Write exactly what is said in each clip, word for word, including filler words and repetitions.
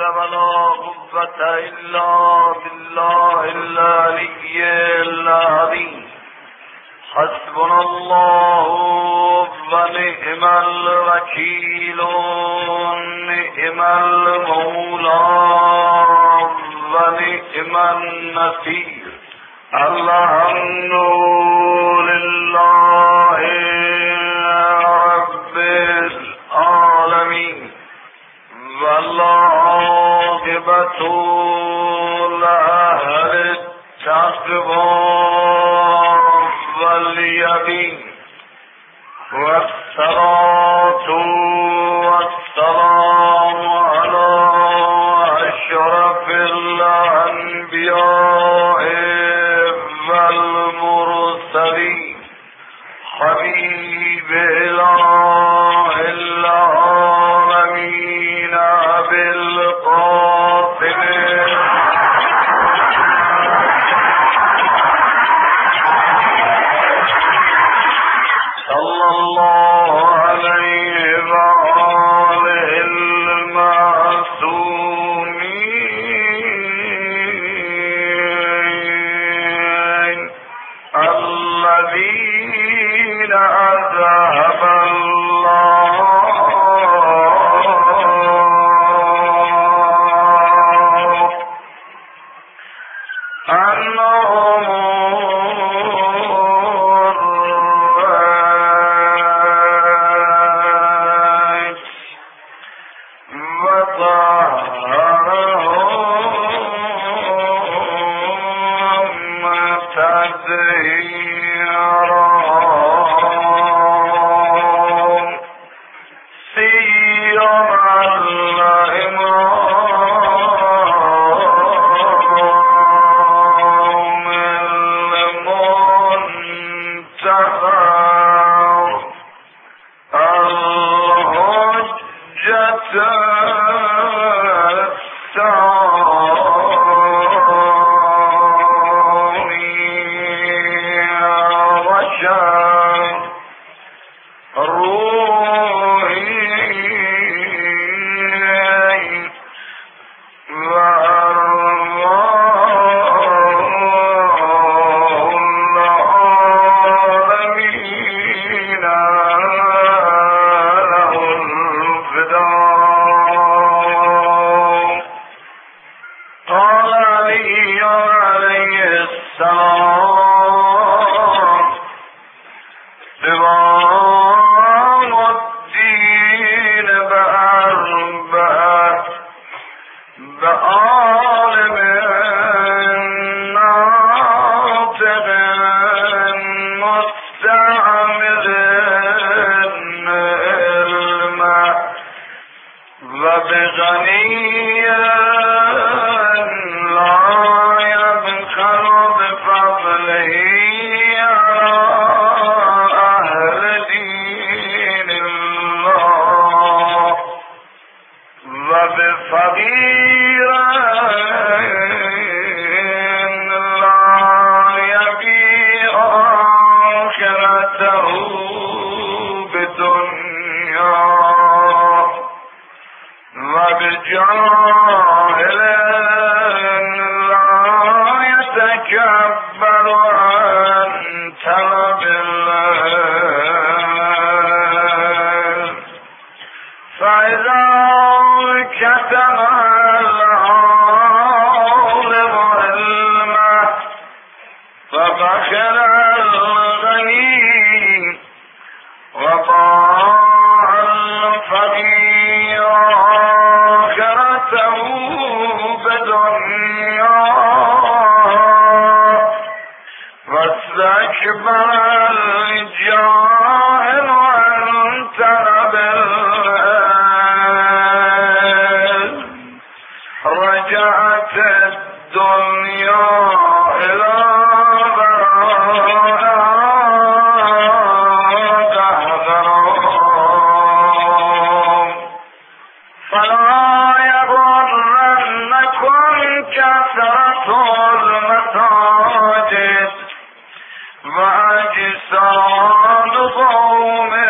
ولا قوة إلا بالله العلي العظيم. حسبنا الله ونعم الوكيل نعم المولى ونعم النصير. الحمد لله رب العالمين والعاقبة لأهل التقوى واليقين والصلاة والسلام على أشرف الأنبياء والمرسلين حبيب إله العالمين أبي القاسم صلى الله عليه وآله المعصومين الذين أذهب الله عنهم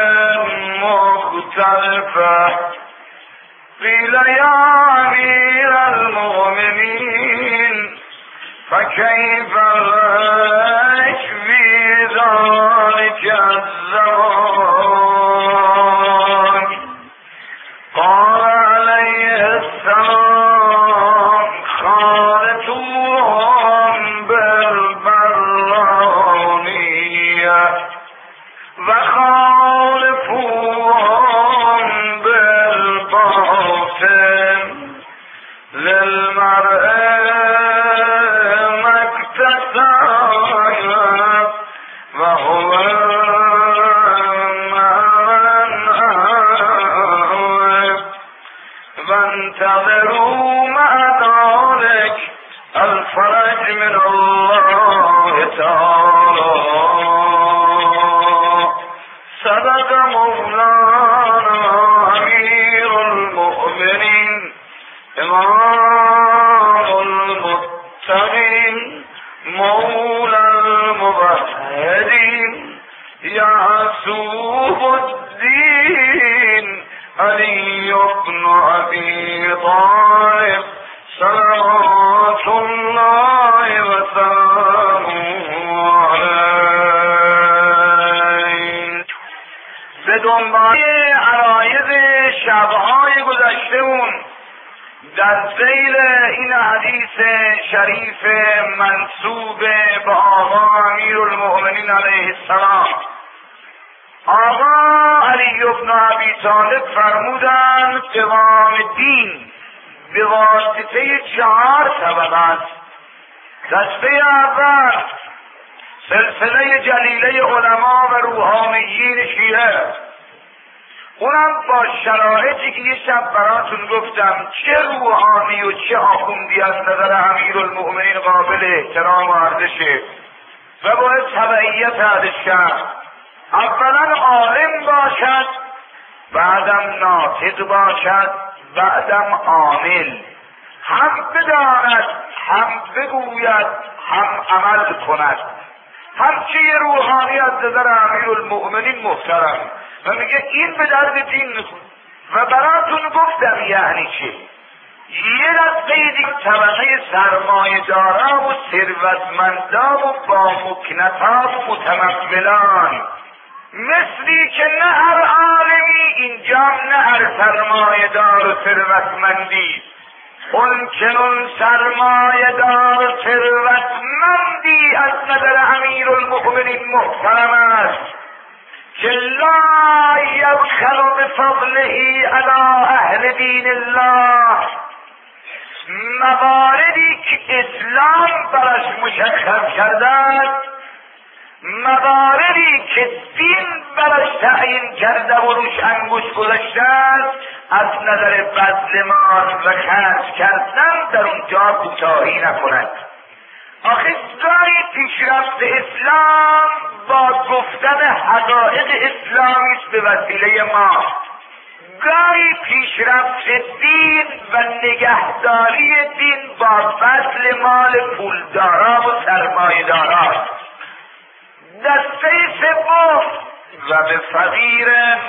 مختلفة قيل يا أمير كيف لك في ذلك الزمان قال عليه السلام خالطوهم بالبرانية وخالفوهم بالباطن للمرء ما اكتسب وهو من أهب وانتظروا مع ذلك الفرج من الله تعالى. صدق مولانا أمير المؤمنين إمام المتقين مولى الموحدين يعصوب الدين علي بن أبي طالب صلوات الله وسلامه عليه. به دنبال عرایض شبهای گذشته‌مون در ذیل این حدیث شریف منسوب به آقا امیرالمؤمنین علیه السلام، آقا علی بن ابی طالب فرمودند قوام دین به واسطه چهار سبب است. دسته اول سلسله جلیله علما و روحانیین شیعه، اونم با شرایطی که یه شب براتون گفتم چه روحانی و چه آخوندی از نظر امیرالمؤمنین قابل احترام و ارزشه و باید تبعیت ازش کرد. اولا عالم باشد، بعدم ناطق باشد، بعدم عامل، هم بداند هم بگوید هم عمل کند. همچه روحانی از نظر امیرالمؤمنین محترم و میگه این به درد دین میخوره. و براتون گفتم یعنی چه. یه دسته دیگه طبقه سرمایه دارا و ثروتمندا و با مکنتا و متمولان، مثلی که نه هر عالمی اینجا نه هر سرمایه دار و ثروتمندی. اون چنون سرمایه دار و ثروتمندی از نظر امیرالمؤمنین محترم است که لا یبخل بفضله علی اهل دین الله. مواردی که اسلام برش مشخص کردن، مواردی که دین برش تعیین کرده و روش انگوش گذاشتن، از نظر بذل مال و خرج کردن در اونجا کوتاهی نکنند. آخه گاهی پیشرفت اسلام با گفتن حقایق اسلامی است به وسیله ما، گاهی پیشرفت دین و نگهداری دین با بذل مال پولدارا و سرمایه‌دارا. دسته سوم و به فقیر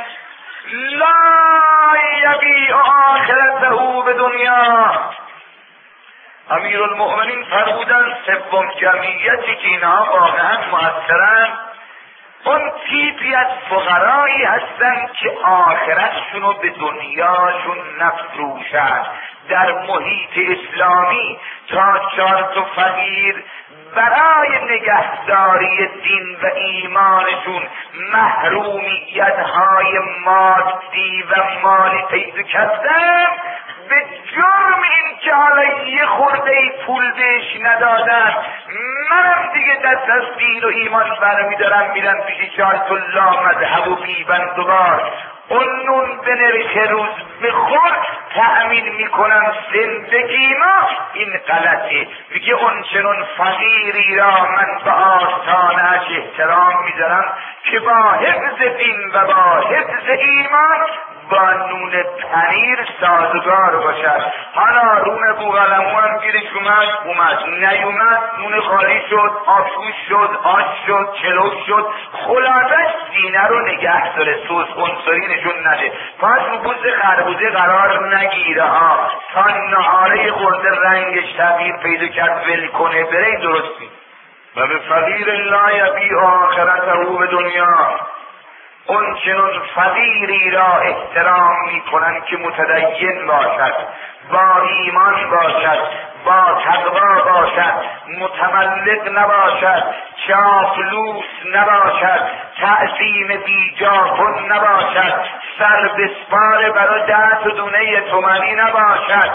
لا یبیع آخرته به دنیا. امیرالمؤمنین فرمودن سوم جمعیتی که اینها واقعا مؤثرن اون تیپی از فقرایی هستن که آخرتشونو به دنیاشون نفروشن. در محیط اسلامی تا چهار تا فقیر برای نگهداری دین و ایمانشون محرومیت های مادی و مالی پیدا کردن، به جرم این که حالا یه خورده پول بهش ندادن، منم دیگه دست از دین و ایمان برمی دارم میرم پیش چهارت الله مذهب و بیبندوار، اون نون به نرخ روز بخور تأمین میکنم زندگی ما. این غلطه. میگه اون چنون فقیری را من به آستانه‌اش احترام میذارم که با حفظ دین و با حفظ ایمان با نون پنیر سازگار باشد. حالا رون بوغلمو هم گیرش اومد اومد نیومد، نون خالی شد، آبگوش شد، آش شد، چلو شد. خلاصش سینه رو نگه داره، سوس عنصری نشون نده، پس رو بوز خربوزه قرار نگیره ها تا نهاره خورده رنگش تغییر پیدا کرد ول کنه بره. این درستی. و به فقیر لا یبی آخرته به دنیا، اون چنون فقیری را احترام می کنند که متدین باشد، با ایمان باشد، با تقوا باشد، متملق نباشد، چاپلوس نباشد، تعظیم بیجا کن نباشد، سر بسپار برای ده دونه تومنی نباشد،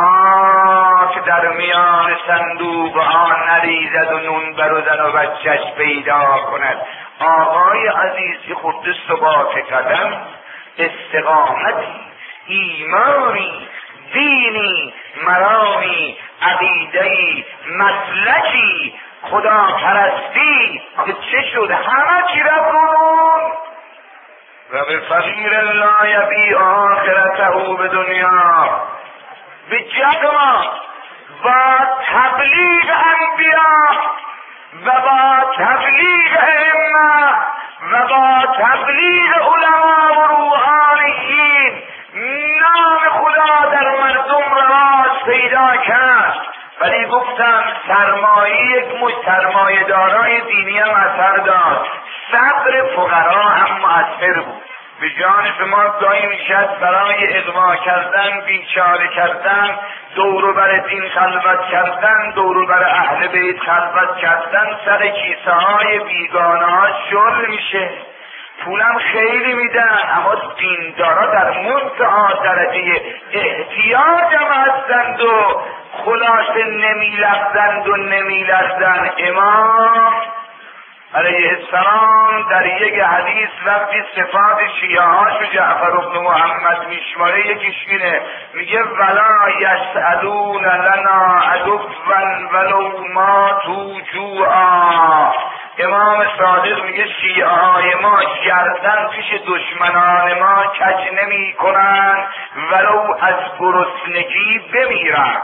خاک در میان صندوق آن نریزد و نون بروزن و بچهش پیدا کند. آقای عزیز که خود ثبات قدم، استقامتی، ایمانی، دینی، مرامی، عقیدهی، مسلکی، خدا پرستی که چه شد؟ همه چی رفت. و به فقیر لا یبی آخرته به دنیا، به جمع با تبلیغ انبیا و با تبلیغ ائمه و با تبلیغ علما و روحانیین نام خدا در مردم رواج پیدا کرد. ولی گفتم سرمایه یک مش سرمایه دارای دینی هم اثر داشت، صبر فقرا هم مؤثر بود. به جان شما گاهی میشد برای اغوا کردن، بیچاره کردن، دورو بر دین خلوت کردن، دورو بر اهل بیت خلوت کردن، سر کیسه های بیگانه ها شل میشه، پولم خیلی میدن، اما دیندارا در منتهی درجه احتیاج هم هستند و خلاصه نمیلغزند و نمیلرزند. امام علیه السلام در یک حدیث وقتی صفات شیعه هاشو جعفر بن محمد میشماره یکیش اینه، میگه ولا یسألون لنا عدوا ولو ماتوا جوعا. امام صادق میگه شیعه های ما گردن پیش دشمنان ما کج نمی کنن ولو از گرسنگی بمیرن.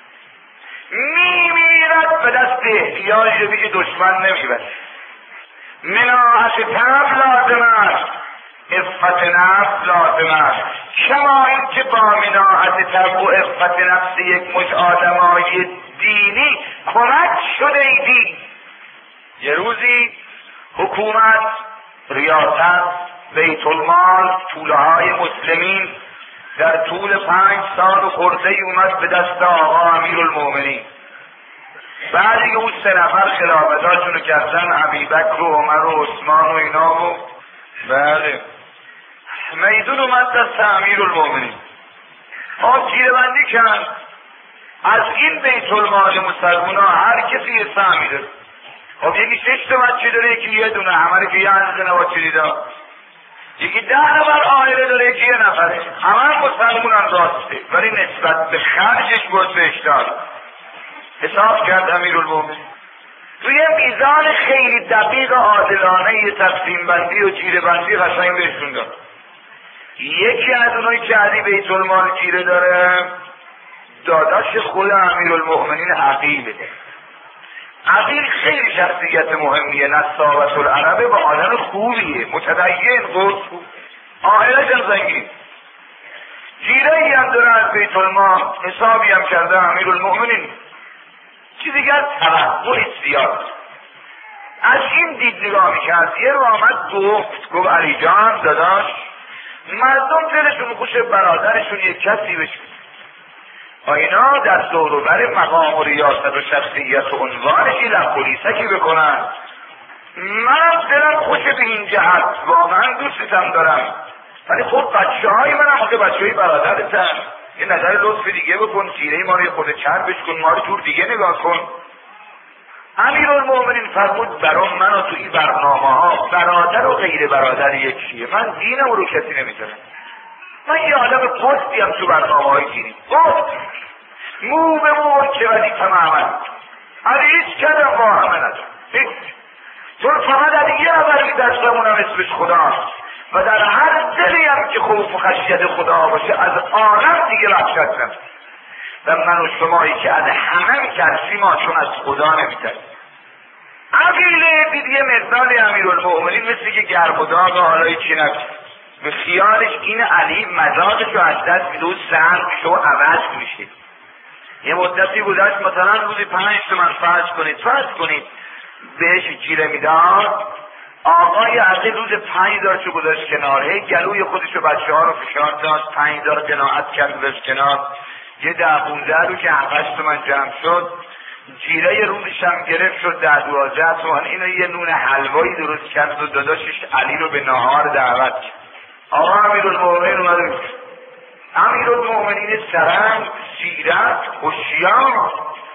میمیرد به دست احتیاج دیگه دشمن نمیبره. مناعت طب لازم است، عفت نفس لازم است. کما این که با مناعت طب و عفت نفس یک مش آدمای دینی کمک شده ایدی. یه روزی حکومت، ریاست، بیت المال، توله های مسلمین در طول پنج سال خورده ای اومد به دست آقا امیرالمومنین. بعد که اون سه نفر خلافتاشونو کردن، ابوبکر و عمر و عثمان و اینا و بله میدون اومد دست امیرالمومنین. آن تیره بندی کرد از این بیت المال مسلمان ها هر کسی یه سهمی داره. خب یکی شش تا بچه داره، یکی یه دونه، همه که یه اندازه نباید دیدا. یکی ده نفر عائله داره، یکی یه نفره، همه مسلمان هم راسته، ولی نسبت به خرجش گذشت داد. حساب کرد امیرالمومنین توی میزان خیلی دقیق و عادلانه تقسیم بندی و جیره بندی قشنگ بهشون داد. یکی از اونایی که علی بیت المال جیره داره داداش خود امیرالمومنین عقیله. عقیل خیلی شخصیت مهمیه، نصابت العربه، با آدم خوبیه، متدین، قدس خوب، عائلش هم زنگین. جیره ای هم داره از بیت المال، حسابی هم کرده امیرالمومنین. چی دیگر توقع زیاد از این دید نگاه میکرد. یه رو آمد گفت گفت علی جان داداش، مردم دلشون خوش برادرشون یک کسی بشه، اینا در دوروبر مقام و ریاست و شخصیت و عنوانش لب پلیسکی بکنن. منم دلم خوش به این جهت، واقعا دوستتم دارم، ولی خود بچه های منم آقا بچه های برادرتن، یه نظر لطف دیگه بکن، تیره ما رو خود چربش کن، ما رو جور دیگه نگاه کن. امیرالمومنین فرمود برام منو تو این برنامه ها برادر و غیر برادر یکیه، من دینم رو کسی نمیذارم، من یه آدم پستی هم تو برنامه های دینی، پست مو به مو که وظیفه عمل علی هیچ کدم با همه ندارم، چون فقط علی یه نفر که دستمونم اسمش خداست و در هر دلی هم که خوف و خشیت خدا باشه از عالم دیگه وحشت نمیکنه. و من و شمایی که از همه میترسیم ما چون از خدا نمیترسیم. عقیله دید یه مقدار امیرالمؤمنین مثل که گرم و داغ حالا چی نکنه، به خیالش این علی مزاجش رو از دست میده و سهل میشه و عوض میشه. یه مدتی گذشت مثلا روزی پنج تومن فرض کنید فرض کنید بهش جیره میداد، آقای عقیل روز پنج دار چو گذاشت کناره، گلوی خودش و بچه ها رو فشار داد، پنج دار قناعت کرد گذاشت کنار، یه ده پونزه رو که هفتش تومن جمع شد، جیره روزش هم گرفت شد ده دوازده تومن. اینو یه نون حلوایی درست کرد و داداشش علی رو به نهار دعوت کرد. آقا امیرالمؤمنین اومد، امیرالمؤمنین سرنگ، سیرت، هوشیار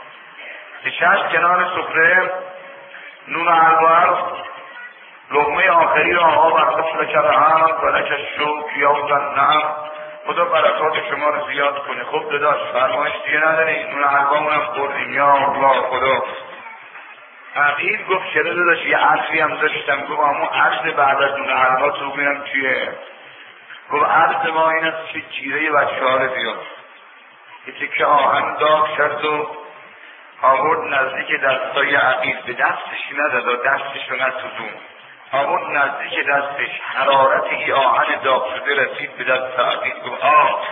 نشست کنار سفره، نون حلوا لقمه آخری را آقا برداشت و کرهم و لک الشکر یا نعم، خدا برکات شما رو زیاد کنه. خب داداش فرمایش دیگه نداری؟ نون حلوامونم خوردیم یا الله خدا. عقیل گفت چرا داداش یه عرضی هم داشتم. گفت اما عرض بعد از نون حلوا تو بینم چیه؟ گفت عرض ما این است که جیره بچه ها رو بیاد. یه تکه آهن داغ کرد و آورد نزدیک دستای عقیل، به دستش نداد و دستش رو نسوزون، آورد نزدیک دستش، حرارت این آهن داغ شده رسید به دست عقیل. گفت آه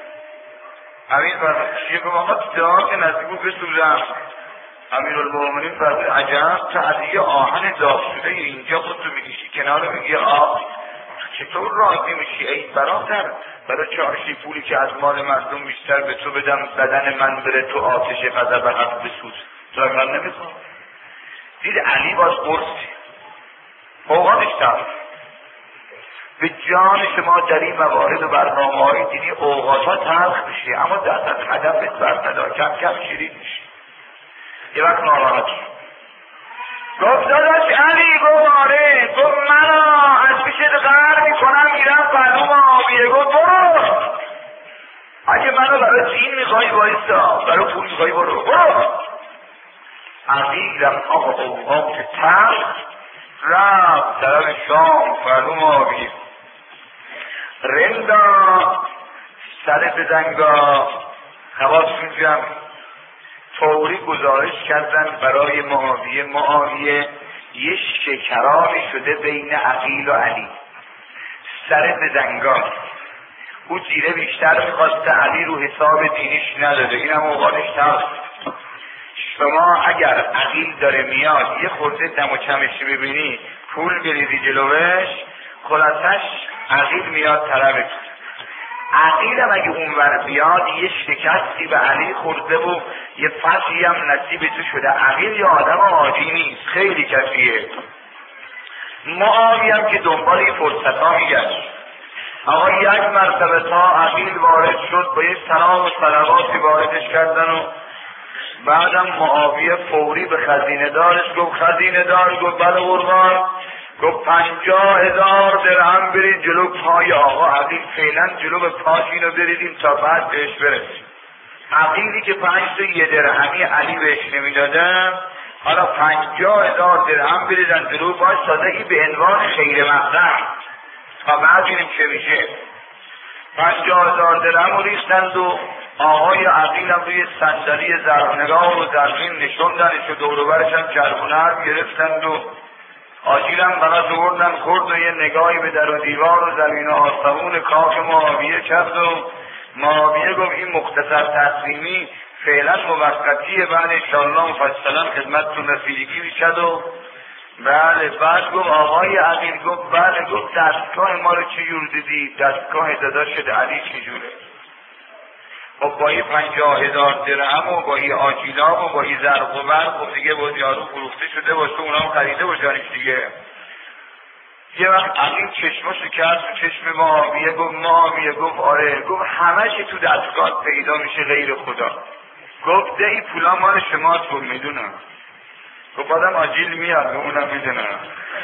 عقیل فرمود چیه؟ گفت آقا داغ نزدیک بود بسوزم. امیرالمؤمنین فرمود عجب تو از یه آهن داغ شده اینجا خودتو میکشی کنار میگی آه، چطور راضی میشی ای برادر؟ برای چارشی پولی که از مال مردم بیشتر به تو بدم بدن من بره تو آتش غضب حق بسوز، تو من نمیخوام. دید علی باز قرصی اوقاتش تلخ. به جان شما در این موارد و برنامه های دینی اوقاتها تلخ میشه اما دست از هدفت بر ندار، کم کم شیرین میشه. یه وقت ناراحت شد گفت داداش علی، گفت آره، گفت منو از پیشت غر میکنم میرم فلوم آبیه. گفت برو، اگه منو برای دین میخوای بایستا، برای پول میخوای برو برو. عقیلم آقا اوقات تلخ رفت طرف شام فلوم آبیه. رندا سر بزنگا حواسون جمع فوری گزارش کردن برای معاویه. معاویه یه شکرانی شده بین عقیل و علی، سر بزنگا او جیره بیشتر میخواسته، علی رو حساب دینیش نداده، این هم اوقاتش تلخ. شما اگر عقیل داره میاد یه خورده دم و چمش ببینی پول بریزی جلوش، خلاصش عقیل میاد طرفت. عقیل هم اگه اونور بیاد یه شکستی به علی خورده و یه فصلی هم نصیب تو شده. عقیل یه آدم عادی نیست، خیلی کسیه. معاویه هم که دنبال یه فرصت ها میگشت. آقا یک مرتبه تا عقیل وارد شد با یه سلام و صلواتی واردش کردن و بعدم معاویه فوری به خزینه دارش گفت خزینه دار، گفت بله قربان، گفت پنجاه هزار درهم برید جلو پای آقا عقیل، فعلا جلو به پاش اینو بریدیم تا بعد بهش برسیم. عقیلی که پنج تا یه درهمی علی بهش نمیدادم، حالا پنجاه هزار درهم بریدن جلو پاش، تازه این به عنوان خیر مقدم، تا بعد بینیم چه میشه. پنجاه هزار درهم رو ریختند و آقای عقیل هم روی صندلی زرنگاه و زرین نشوندنش و دوروبرش هم چرخونهر گرفتند و آجیل هم بغل آوردن خورد و یه نگاهی به در و دیوار و زمین و آسمون کاخ معاویه کرد و معاویه گفت این مختصر تصمیمی فعلا موقتیه، بعد انشاءالله مفصلا خدمتتون رسیدگی میشد. و بله بعد گفت آقای عقیل گفت بله، گفت دستگاه ما رو چجور دیدی؟ دستگاه داداشت علی چجوره؟ خب با این پنجاه هزار درهم و با این آجیلا و با این زرق و برق خب دیگه باید یارو فروخته شده باشه، اونا هم خریده باشنش دیگه. یه وقت عقیل چشماشو کرد تو چشم معاویه، گفت معاویه گفت آره، گفت همه چی تو دستگاه پیدا میشه غیر خدا. گفت ده این پولا مال شماست. گفت میدونم. گفت آدم آجیل میاد، اونم میدونم.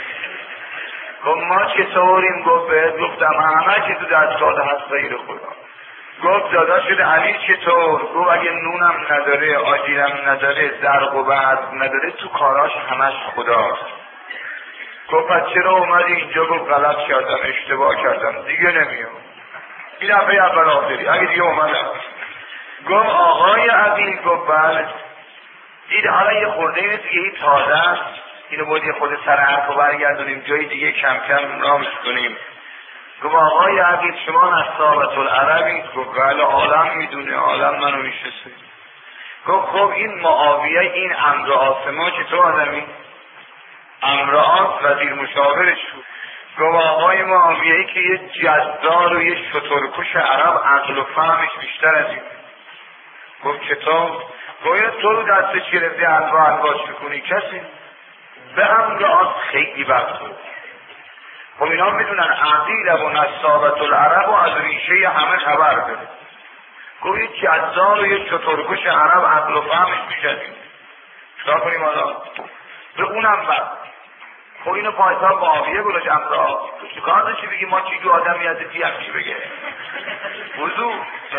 گفت ما چطوریم؟ گفت بهت گفتم همه چی تو دستگاه هست غیر خدا. گفت داداشت علی چطور؟ گفت اگه نونم نداره، آجیلم نداره، زرق و برق نداره، تو کاراش همش خداست. گفت پس چرا اومدی اینجا؟ گفت غلط کردم، اشتباه کردم، دیگه نمیام. این دفعه اول آخری، اگه دیگه اومدم. گفت آقای عقیل؟ گفت بله. دید حالا یه خورده اینه دیگه، این تازه است، اینو باید یه خود سر حرف رو برگردونیم جای دیگه کم کم رامش کنیم. گفت آقای عقیل شما نصابت العربی؟ گفت بله. عالم میدونه، عالم منو میشناسه. گفت خب این معاویه، این امر آسما چطور آدمی؟ امر آس وزیر مشاورش بود. گفت آقای معاویه‌ای که یه جزار و یه شترکش عرب عقل و فهمش بیشتر از این. گفت چطور؟ گفت تو رو دستش گرفتی حلوا حلواش بکنی کسی؟ به امر آس خیلی بحث بود. خب اینا میدونن عقیل و نصابت العرب و از ریشه همه خبر داره. گفت یه جزار و یه شترکش عرب عقل و فهمش بیشتر از این. چطور کنیم حالا؟ به اونم بعد خب اینو پایتر معاویه گذاشت امرا. تو چیکار داشتی بگی ما چی جو آدمی ازتی همچی بگه وضوع؟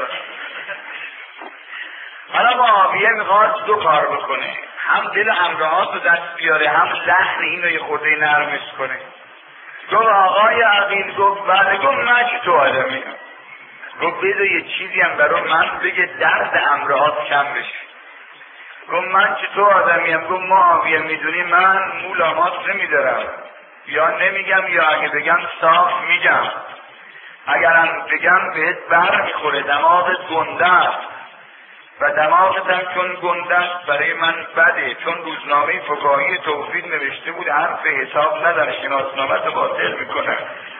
حالا معاویه میخواد دو کار بکنه، هم دل امرهات رو دست بیاره، هم لحن این رو یه خورده نرمش کنه. گفت آقای عقیل؟ گفت بله. گفت من چی تو آدمی؟ گفت بذار یه چیزی هم برای من بگه درد امرهات کم بشه. گفت من چطور آدمیم؟ گفت معاویه میدونی من مولامات نمیدارم، یا نمیگم یا اگه بگم صاف میگم، اگرم بگم بهت بر میخوره، دماغت گنده است و دماغتم چون گنده است برای من بده، چون روزنامه فقاهی توحید نوشته بود حرف حساب نداره، شناسنامه رو باطل میکنه،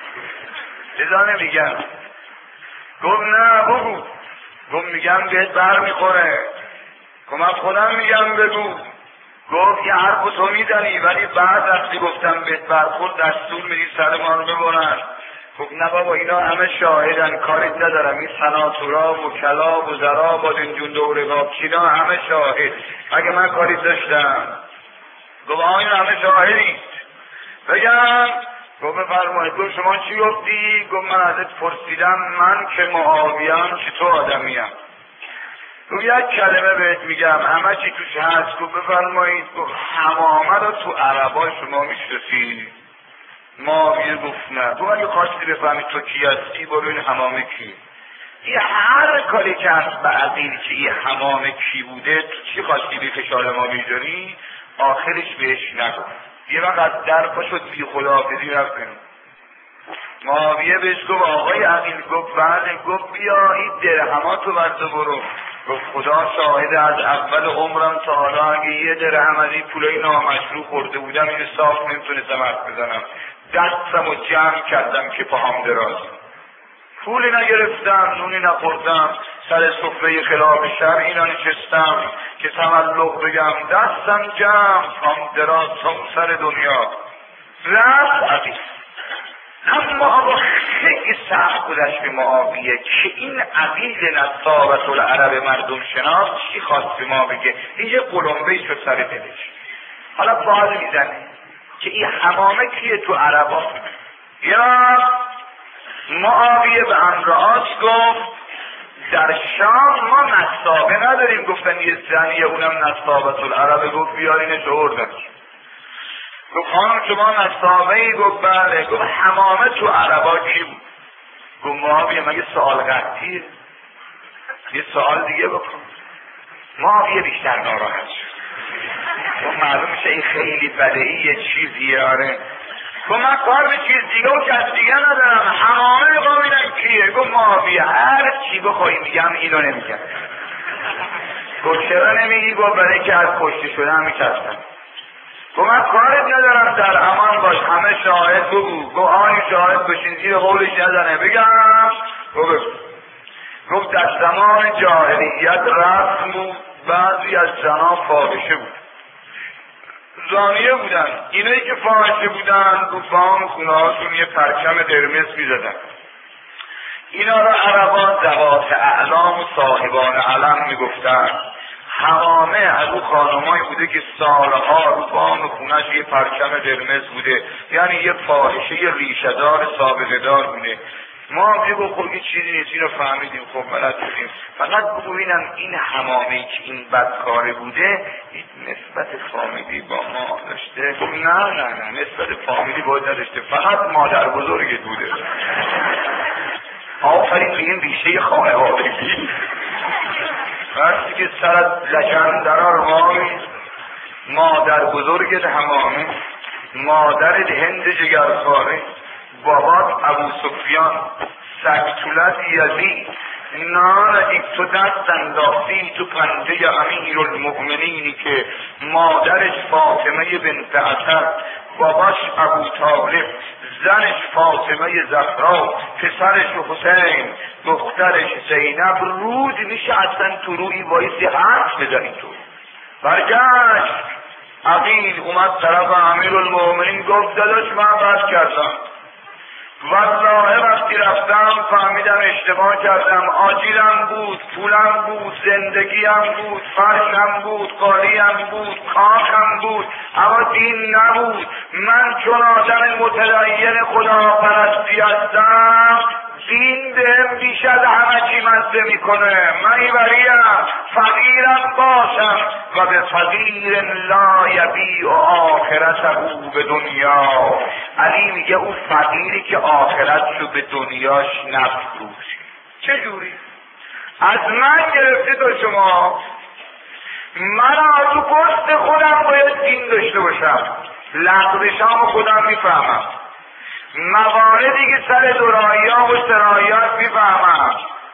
لذا نمیگم. گفت نه بگو. گفت میگم بهت بر میخوره. گفت من خودم میگم بگو. گفت یه حرف تو میزنی ولی بعد وقتی گفتم بهت برخورد دستور میدی سر ما رو ببرن. گفت نه بابا اینا همه شاهدن، کاریت ندارم، این سناتورا وکلا وزرا بادنجون دور قابچینا همه شاهد، اگه من کاریت داشتم. گفت آه این همه شاهدی بگم؟ گفت بفرمایید. گفت شما چی گفتی؟ گفت من ازت پرسیدم من که معاویم چطور آدمیم. گفت یک کلمه بهت میگم همه چی توش هست. گفت بفرمایید. گفت حمامه رو تو عربای شما میشناسی؟ معاویه گفت نه. گفت اگه خواستی بفهمی تو کی هستی برو این حمامه کی. این هر کاری که هست به عقیل که این حمامه کی بوده تو چی خواستی بی فشار ما میذاری؟ آخرش بهش نگفت. یه وقت در پا شد بی خداحافظی رفت بیرون. معاویه بهش گفت آقای عقیل؟ گفت بله. گفت بیا این درهماتو برده برو. گفت خدا شاهده از اول عمرم تا حالا اگه یه درهم از این پولای نامشروع خورده بودم اینو صاف نمیتونستم حرف بزنم، دستم رو جمع کردم که پاهم دراز، پولی نگرفتم، نونی نخوردم، سر سفره خلاف شرعی ننشستم که تملق بگم، دستم جمع، پاهم دراز تا سر دنیا رفت عقیل. اما آقا خیلی سخت بودش به معاویه که این عقیل نصابت العرب مردم شناس چی خواست به ما بگه. این یه قلمبهی شد سر دلش. حالا باز میزنه که این حمامه کیه تو عربا. یا معاویه به امرآس گفت در شام ما نصابه نداریم. گفتن یه زنیه اونم نصابت العرب. گفت بیارینش آوردن. گفت خانم شما نصابه ای؟ گفت بله. گفت حمامه تو عربا کی بود؟ گفت معاویه مگه سوال قطعیه؟ یه سوال دیگه بکن. معاویه بیشتر ناراحت شد. گفت معلوم میشه این خیلی بدهی یه چیزیه. آره. گفت من کار به چیز دیگه و کس دیگه ندارم، حمامه میخوام ببینم کیه. گفت معاویه هر چی بخوایی میگم اینو نمیگم. گفت چرا نمیگی؟ گفت برای که از کشته شدن میچستم. گفت من کارت ندارم، در امان باش، همه شاهد بگو. گفت آنی شاهد بشین زیر قولش نزنه. بگم؟ گفت گفت در زمان جاهلیت رسم بود بعضی از زنان فاحشه بود، زانیه بودن. اینایی که فاحشه بودن گفتان خونه هاشون یه پرچم قرمز میزدن. اینا را عربان ذوات اعلام و صاحبان علم میگفتن. حمامه از او خانمایی بوده که سالها رو بام خونش یه پرچم قرمز بوده، یعنی یه فاحشه یه ریشه‌دار سابقه دار بوده. ما بگو خب این چیزی نیست، اینو فهمیدیم، خب بلد بودیم، فقط ببینم این حمامی که این بدکاره بوده این نسبت فامیلی با ما داشته؟ نه نه نه نسبت فامیلی باید نداشته، فقط مادر بزرگت بوده. آفرین به این ریشه خانوادگی. وقتی که سرت لجن در آرمای مادر بزرگت حمامه، مادرت هند جگرخواره، بابات ابو سفیان، سکتولت یزید، نه تو دست انداختی تو پنجه امیر المؤمنینی که مادرش فاطمه بنت اسد، باباش ابو طالب، زنش فاطمه زهرا، پسرش حسین، دخترش زینب. رود میشه اصلا تو روی وایسی حرف بزنی؟ تو برگشت عقیل اومد طرف امیر المؤمنین گفت داداش من بس کردم، والله وقتی رفتم فهمیدم اشتباه کردم، آجیلم بود، پولم بود، زندگیم بود، فرشم بود، قالیم بود، کاخم بود، اما دین نبود. من چون آدم متدین خداپرستی هستم دین بهم بیش از همه چی مزه میکنه. من ایوریم فقیرم باشم و به فقیر لا یبیع آخرته به دنیا. علی میگه اون فقیری که آخرتشو به دنیاش نفروشه. چجوری؟ از من گرفته تا شما، من تو پست خودم باید دین داشته باشم، لغزشام خودم میفهمم، مواردی که سر دورایی ها و سرایات میفهمم.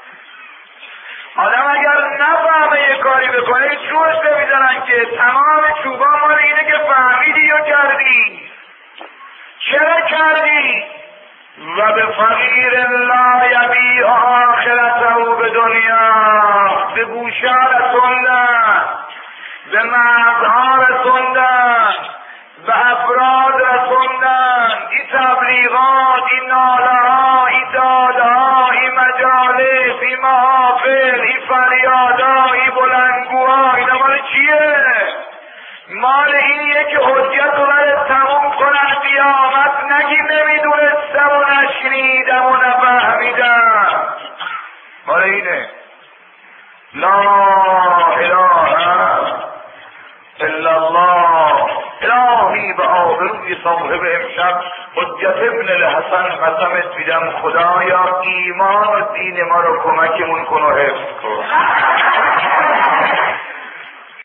آدم اگر نفهمه یه کاری بکنه چوش نمیزنن که تمام چوبا مال اینه که فهمیدی یا کردی. چرا کردی؟ و به فقیر لا یبیع آخرته به دنیا. به گوشه رسوندن، به مغزها رسوندن، به افراد رسوندن. این تبلیغات، این ناله ها، این داده ها، این مجالس، این محافل، این فریادا، این بلندگوها، اینا مال چیه؟ مال اینیه که حجت رو برد تموم کنن قیامت نگی نمیدونستم و نشنیدم و نفهمیدم. مال اینه. لا اله الا الله. الهی به آبروی صاحب امشب حجت ابن الحسن قسمت میدم خدایا ایمان و دین ما رو کمکمون کن و حفظ کن.